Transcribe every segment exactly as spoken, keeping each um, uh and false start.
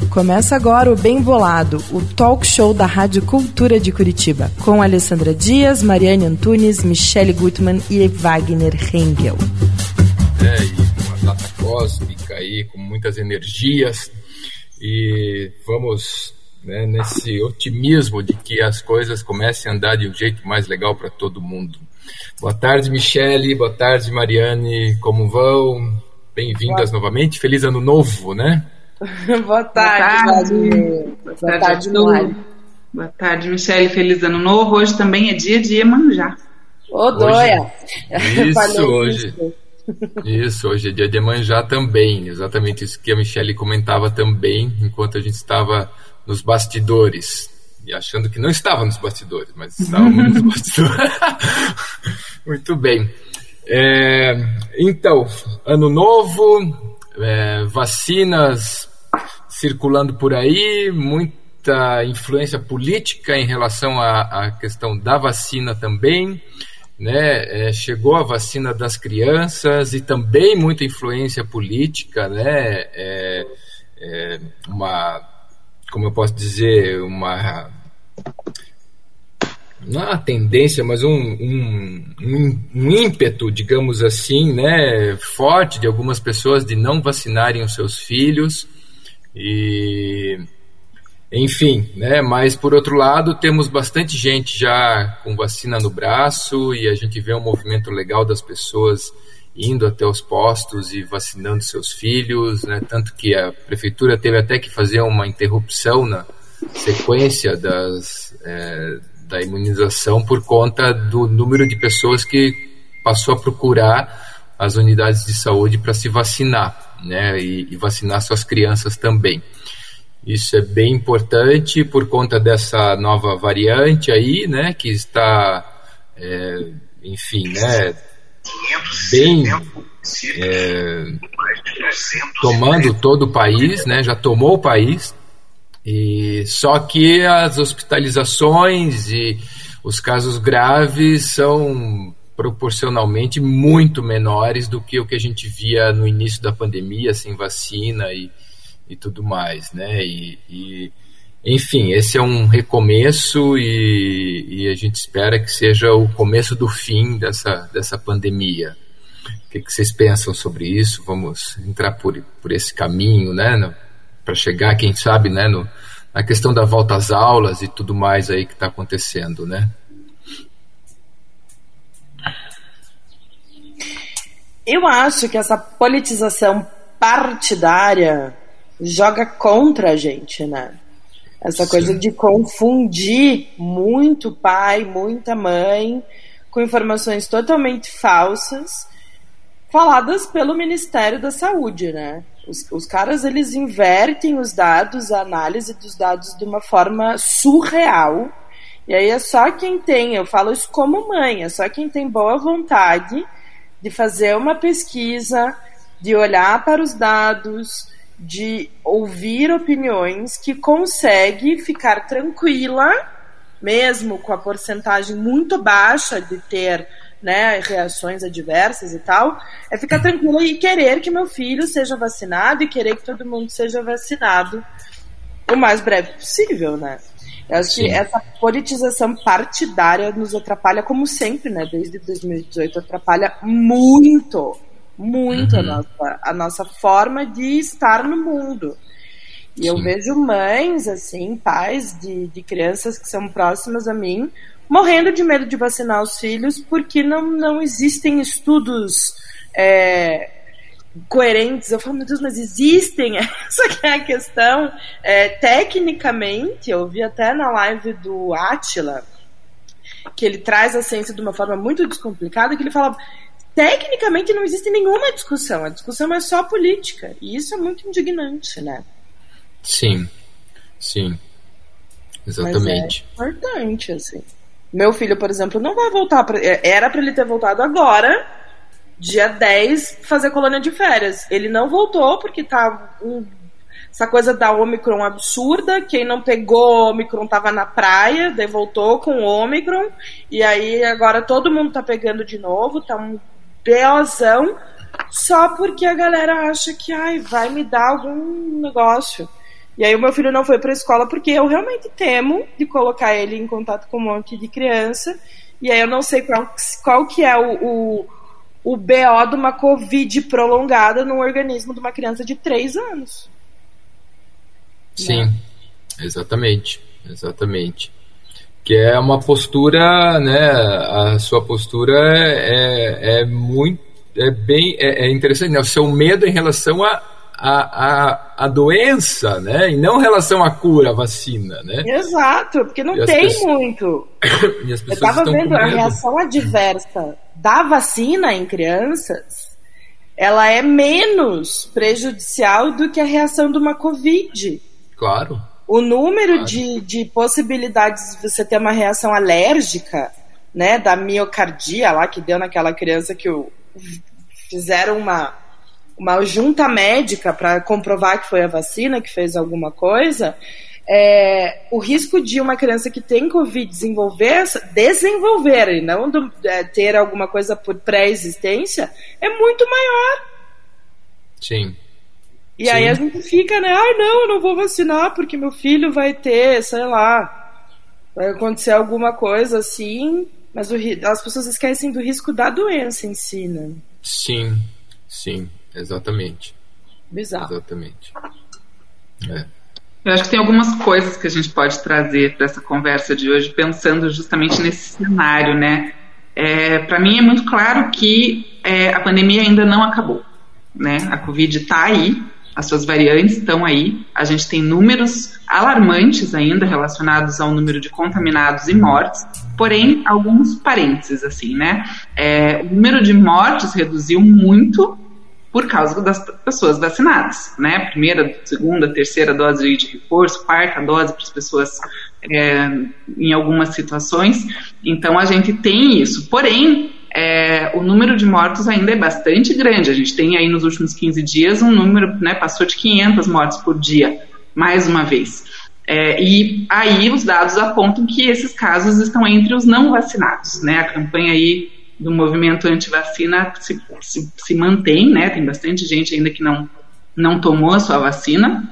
Começa agora o Bem Bolado, o talk show da Rádio Cultura de Curitiba, com Alessandra Dias, Mariane Antunes, Michele Gutmann e Wagner Hengel. É, e uma data cósmica aí, com muitas energias, e vamos, né, nesse otimismo de que as coisas comecem a andar de um jeito mais legal para todo mundo. Boa tarde, Michele, boa tarde, Mariane, como vão? Bem-vindas boa. novamente, feliz ano novo, né? Boa tarde, boa tarde, boa tarde, Mariane. Boa tarde, Michele, feliz ano novo. Hoje também é dia de Iemanjá. Ô, doia! Isso, hoje. Isso, hoje é dia de Iemanjá também, exatamente isso que a Michele comentava também, enquanto a gente estava nos bastidores, e achando que não estava nos bastidores, mas estávamos nos bastidores. Muito bem. É, então, ano novo, é, vacinas circulando por aí, muita influência política em relação à, à questão da vacina também, né? É, chegou a vacina das crianças e também muita influência política, né? É, é uma, como eu posso dizer, uma, não é uma tendência, mas um, um, um, um ímpeto, digamos assim, né, forte de algumas pessoas de não vacinarem os seus filhos. E, enfim, né, mas por outro lado temos bastante gente já com vacina no braço e a gente vê um movimento legal das pessoas indo até os postos e vacinando seus filhos, né, tanto que a prefeitura teve até que fazer uma interrupção na sequência das, é, da imunização por conta do número de pessoas que passou a procurar as unidades de saúde para se vacinar, né, e, e vacinar suas crianças também. Isso é bem importante por conta dessa nova variante aí, né, que está, é, enfim, né, bem é, tomando todo o país, né, já tomou o país, e só que as hospitalizações e os casos graves são proporcionalmente muito menores do que o que a gente via no início da pandemia, sem vacina e, e tudo mais, né? E, e, enfim, esse é um recomeço e, e a gente espera que seja o começo do fim dessa, dessa pandemia. O que, que vocês pensam sobre isso? Vamos entrar por, por esse caminho, né? Para chegar, quem sabe, né? No, na questão da volta às aulas e tudo mais aí que está acontecendo, né? Eu acho que essa politização partidária joga contra a gente, né? Essa Sim. coisa de confundir muito pai, muita mãe, com informações totalmente falsas, faladas pelo Ministério da Saúde, né? Os, os caras, eles invertem os dados, a análise dos dados de uma forma surreal, e aí é só quem tem, eu falo isso como mãe, é só quem tem boa vontade de fazer uma pesquisa, de olhar para os dados, de ouvir opiniões, que consegue ficar tranquila, mesmo com a porcentagem muito baixa de ter, né, reações adversas e tal, é ficar tranquila e querer que meu filho seja vacinado e querer que todo mundo seja vacinado o mais breve possível, né? Eu acho Sim. que essa politização partidária nos atrapalha, como sempre, né? Desde dois mil e dezoito, atrapalha muito, muito uhum. a, nossa, a nossa forma de estar no mundo. E Sim. eu vejo mães, assim, pais de, de crianças que são próximas a mim, morrendo de medo de vacinar os filhos porque não, não existem estudos é, coerentes. Eu falo, meu Deus, mas existem? Essa que é a questão. É, tecnicamente, eu vi até na live do Átila, que ele traz a ciência de uma forma muito descomplicada, que ele fala, tecnicamente não existe nenhuma discussão, a discussão é só política, e isso é muito indignante, né? Sim, sim, exatamente. Mas é importante, assim. Meu filho, por exemplo, não vai voltar pra... Era para ele ter voltado agora, dia dez, fazer colônia de férias. Ele não voltou porque tá um... essa coisa da Omicron absurda. Quem não pegou Omicron tava na praia, daí voltou com Omicron. E aí agora todo mundo tá pegando de novo, tá um beozão. Só porque a galera acha que ai, vai me dar algum negócio. E aí o meu filho não foi para a escola porque eu realmente temo de colocar ele em contato com um monte de criança. E aí eu não sei qual, qual que é o, o, o B O de uma Covid prolongada no organismo de uma criança de três anos. Sim, né? exatamente, exatamente. Que é uma postura, né, a sua postura é, é muito, é bem, é, é interessante, né, o seu medo em relação a A, a, a doença, né? E não em relação à cura, à vacina, né? Exato, porque não e tem pessoas... muito. E as Eu pessoas estava vendo a medo. reação adversa da vacina em crianças, ela é menos prejudicial do que a reação de uma Covid. Claro. O número claro. de, de possibilidades de você ter uma reação alérgica, né? Da miocardia lá que deu naquela criança que o, fizeram uma uma junta médica para comprovar que foi a vacina que fez alguma coisa, é, o risco de uma criança que tem Covid desenvolver, desenvolver e não do, é, ter alguma coisa por pré-existência é muito maior. Sim. E Sim. aí a gente fica, né? Ai, não, eu não vou vacinar porque meu filho vai ter, sei lá, vai acontecer alguma coisa assim, mas o, as pessoas esquecem do risco da doença em si, né? Sim, sim. Exatamente. Bizarro. Exatamente. É. Eu acho que tem algumas coisas que a gente pode trazer para essa conversa de hoje, pensando justamente nesse cenário, né? É, para mim é muito claro que é, a pandemia ainda não acabou, né? A Covid está aí, as suas variantes estão aí, a gente tem números alarmantes ainda relacionados ao número de contaminados e mortes, porém, alguns parênteses, assim, né? É, o número de mortes reduziu muito por causa das pessoas vacinadas, né? Primeira, segunda, terceira dose de reforço, quarta dose para as pessoas é, em algumas situações. Então, a gente tem isso. Porém, é, o número de mortos ainda é bastante grande. A gente tem aí nos últimos quinze dias um número, né, passou de quinhentas mortes por dia, mais uma vez. É, e aí os dados apontam que esses casos estão entre os não vacinados, né? A campanha aí do movimento anti-vacina se, se, se mantém, né? Tem bastante gente ainda que não, não tomou a sua vacina,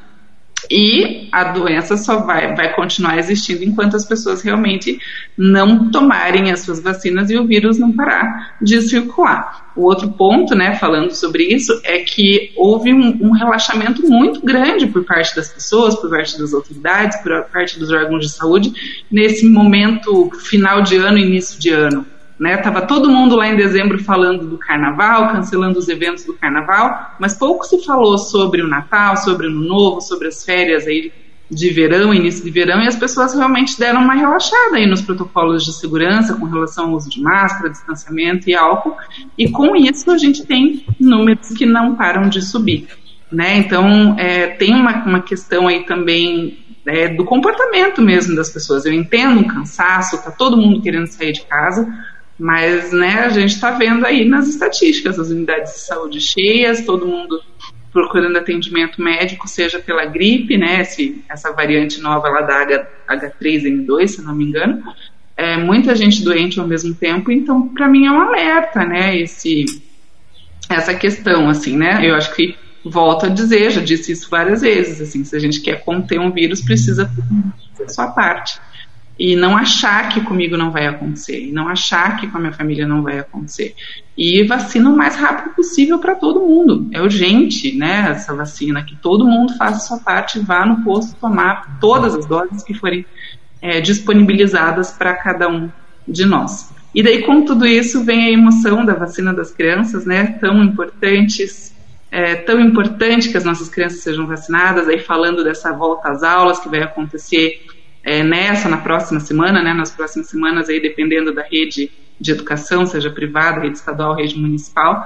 e a doença só vai, vai continuar existindo enquanto as pessoas realmente não tomarem as suas vacinas e o vírus não parar de circular. O outro ponto, né, falando sobre isso, é que houve um, um relaxamento muito grande por parte das pessoas, por parte das autoridades, por parte dos órgãos de saúde, nesse momento final de ano, início de ano. Né, tava todo mundo lá em dezembro falando do carnaval, cancelando os eventos do carnaval, mas pouco se falou sobre o Natal, sobre o Ano Novo, sobre as férias aí de verão, início de verão, e as pessoas realmente deram uma relaxada aí nos protocolos de segurança com relação ao uso de máscara, distanciamento e álcool, e com isso a gente tem números que não param de subir, né? Então é, tem uma, uma questão aí também é, do comportamento mesmo das pessoas. Eu entendo um cansaço, tá todo mundo querendo sair de casa, mas, né, a gente está vendo aí nas estatísticas as unidades de saúde cheias, todo mundo procurando atendimento médico, seja pela gripe, né, esse, essa variante nova lá da H três N dois, se não me engano, é, muita gente doente ao mesmo tempo. Então, para mim é um alerta, né, esse, essa questão, assim, né, eu acho que, volto a dizer, já disse isso várias vezes, assim, se a gente quer conter um vírus, precisa fazer a sua parte. E não achar que comigo não vai acontecer, e não achar que com a minha família não vai acontecer. E vacina o mais rápido possível para todo mundo. É urgente, né, essa vacina, que todo mundo faça a sua parte, vá no posto tomar todas as doses que forem é, disponibilizadas para cada um de nós. E daí, com tudo isso, vem a emoção da vacina das crianças, né, tão importantes, é, tão importante que as nossas crianças sejam vacinadas, aí falando dessa volta às aulas que vai acontecer É, nessa, na próxima semana, né, nas próximas semanas, aí, dependendo da rede de educação, seja privada, rede estadual, rede municipal,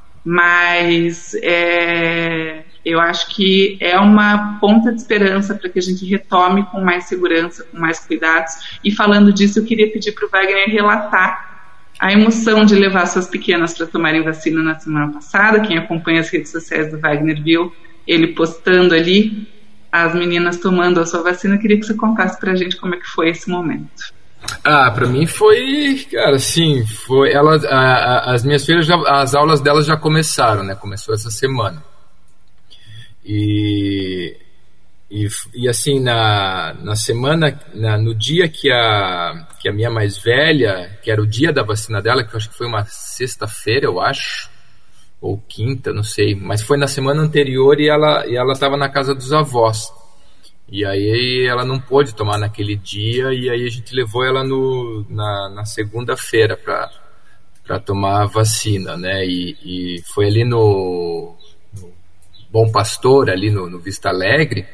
mas é, eu acho que é uma ponta de esperança para que a gente retome com mais segurança, com mais cuidados. E falando disso, eu queria pedir para o Wagner relatar a emoção de levar suas pequenas para tomarem vacina na semana passada. Quem acompanha as redes sociais do Wagner viu ele postando ali as meninas tomando a sua vacina. Eu queria que você contasse pra gente como é que foi esse momento. Ah, pra mim foi, cara, assim, foi, ela, a, a, as minhas filhas, já, as aulas delas já começaram, né, começou essa semana, e, e E, e assim, na, na semana, na, no dia que a, que a minha mais velha, que era o dia da vacina dela, que eu acho que foi uma sexta-feira, eu acho, ou quinta, não sei, mas foi na semana anterior e ela e ela estava na casa dos avós. E aí ela não pôde tomar naquele dia, e aí a gente levou ela no, na, na segunda-feira para para tomar a vacina, né? E, e foi ali no, no Bom Pastor, ali no, no Vista Alegre,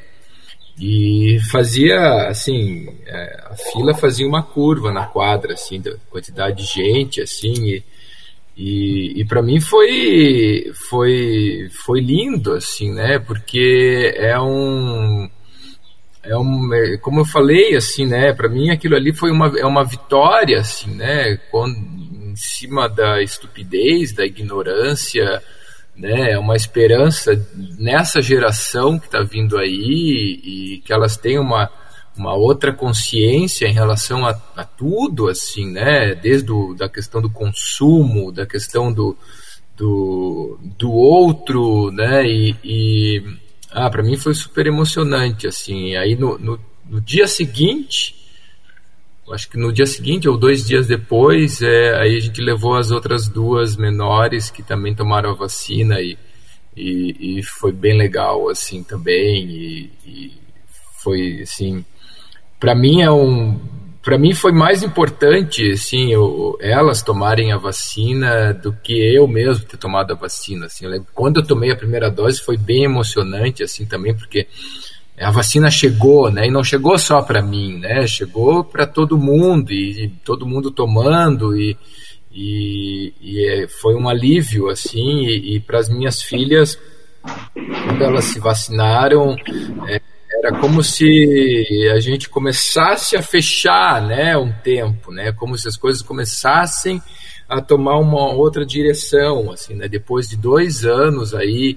e fazia, assim, é, a fila fazia uma curva na quadra, assim, da quantidade de gente, assim, e, e, e para mim foi, foi, foi lindo, assim, né? Porque é um... É um, é, como eu falei, assim, né, para mim aquilo ali foi uma, é uma vitória, assim, né, quando, em cima da estupidez, da ignorância, né, é uma esperança nessa geração que está vindo aí, e que elas têm uma, uma outra consciência em relação a, a tudo, assim, né, desde o, da questão do consumo, da questão do, do, do outro, né, e... e Ah, para mim foi super emocionante, assim. Aí no, no, no dia seguinte, acho que no dia seguinte ou dois dias depois, é, aí a gente levou as outras duas menores que também tomaram a vacina, e, e, e foi bem legal, assim, também. E, e foi, assim, para mim é um... Para mim foi mais importante, assim, eu, elas tomarem a vacina do que eu mesmo ter tomado a vacina, assim. Eu lembro, quando eu tomei a primeira dose foi bem emocionante, assim, também, porque a vacina chegou, né, e não chegou só para mim, né, chegou para todo mundo, e, e todo mundo tomando, e, e, e foi um alívio, assim, e, e para as minhas filhas, quando elas se vacinaram, é, era como se a gente começasse a fechar, né, um tempo, né, como se as coisas começassem a tomar uma outra direção, assim, né, depois de dois anos aí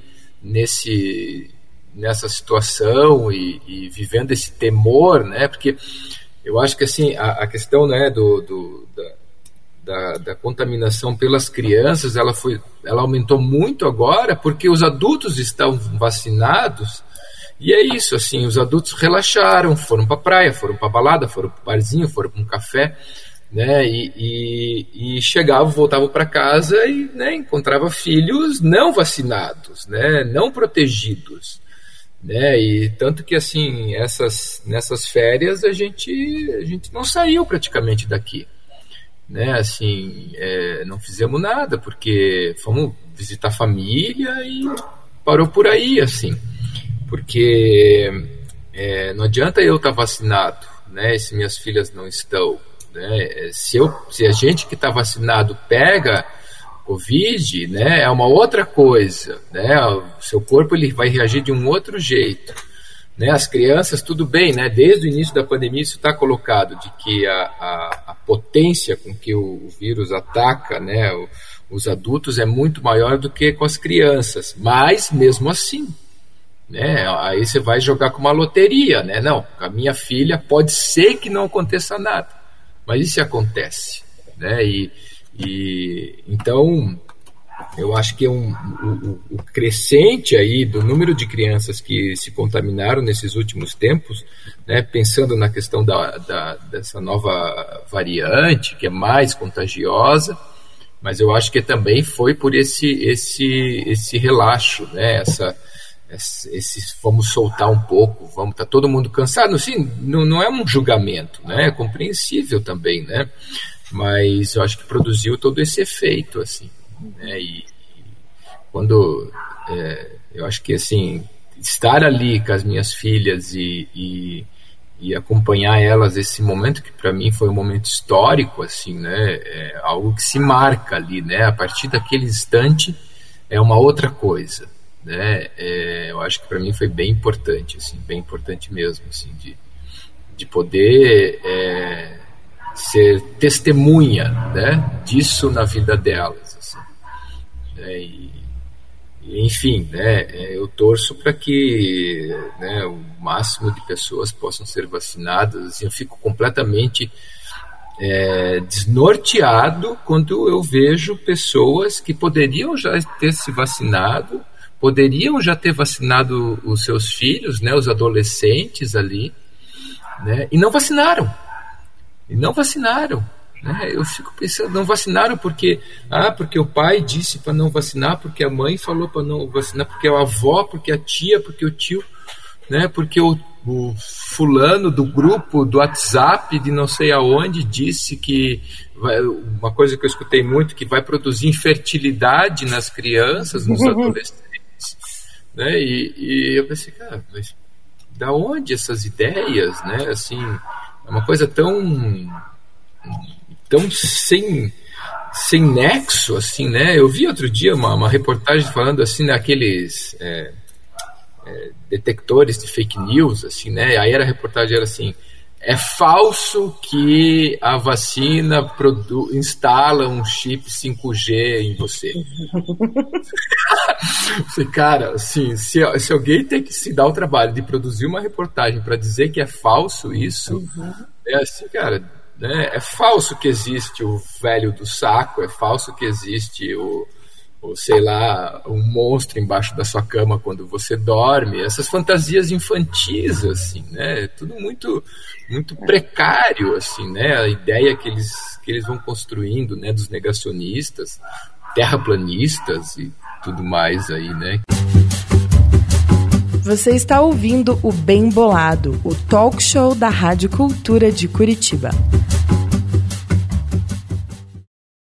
nesse, nessa situação e, e vivendo esse temor, né, porque eu acho que, assim, a, a questão, né, do, do, da, da, da contaminação pelas crianças, ela, foi, ela aumentou muito agora, porque os adultos estão vacinados. E é isso, assim, os adultos relaxaram, foram para a praia, foram para a balada, foram para o barzinho, foram para um café, né, e, e, e chegavam, voltavam para casa e, né, encontrava filhos não vacinados, né, não protegidos, né, e tanto que, assim, essas, nessas férias a gente, a gente não saiu praticamente daqui, né, assim, é, não fizemos nada, porque fomos visitar a família e parou por aí, assim. Porque é, não adianta eu estar vacinado, né, se minhas filhas não estão, né, se, eu, se a gente que está vacinado pega Covid, né, é uma outra coisa, né, o seu corpo ele vai reagir de um outro jeito, né, as crianças, tudo bem, né, desde o início da pandemia isso está colocado, de que a, a, a potência com que o, o vírus ataca, né, o, os adultos é muito maior do que com as crianças, mas mesmo assim, né, aí você vai jogar com uma loteria, né? Não, com a minha filha pode ser que não aconteça nada, mas e se acontece, né? E, e então eu acho que é um, o, o crescente aí do número de crianças que se contaminaram nesses últimos tempos, né? Pensando na questão da, da, dessa nova variante que é mais contagiosa, mas eu acho que também foi por esse esse esse relaxo, né? Essa Esse, vamos soltar um pouco, vamos, tá todo mundo cansado, sim, não, não é um julgamento, né, é compreensível também, né, mas eu acho que produziu todo esse efeito, assim, né, e, e quando, é, eu acho que, assim, estar ali com as minhas filhas e, e, e acompanhar elas esse momento, que para mim foi um momento histórico, assim, né, é algo que se marca ali, né, a partir daquele instante é uma outra coisa, né, é, eu acho que para mim foi bem importante, assim, bem importante mesmo, assim, de, de poder é, ser testemunha, né, disso na vida delas, assim, né, e, e, enfim, né, eu torço para que, né, o máximo de pessoas possam ser vacinadas, assim, eu fico completamente é, desnorteado quando eu vejo pessoas que poderiam já ter se vacinado, poderiam já ter vacinado os seus filhos, né, os adolescentes ali, né, e não vacinaram. E não vacinaram. Né? Eu fico pensando, não vacinaram porque, ah, porque o pai disse para não vacinar, porque a mãe falou para não vacinar, porque a avó, porque a tia, porque o tio, né, porque o, o fulano do grupo, do WhatsApp, de não sei aonde, disse que vai, uma coisa que eu escutei muito, que vai produzir infertilidade nas crianças, nos adolescentes, né, e, e eu pensei, cara, mas da onde essas ideias, né, assim, é uma coisa tão tão sem sem nexo, assim, né, eu vi outro dia uma, uma reportagem falando assim, naqueles é, é, detectores de fake news, assim, né, aí era a reportagem era assim, é falso que a vacina produ- instala um chip cinco G em você. Cara, assim, se, se alguém tem que se dar o trabalho de produzir uma reportagem para dizer que é falso isso, uhum. é assim, cara, né, é falso que existe o velho do saco, é falso que existe o, o, sei lá, um monstro embaixo da sua cama quando você dorme, essas fantasias infantis, assim, né, tudo muito... muito precário, assim, né, a ideia que eles, que eles vão construindo, né, dos negacionistas, terraplanistas e tudo mais aí, né. Você está ouvindo o Bem Bolado, o talk show da Rádio Cultura de Curitiba.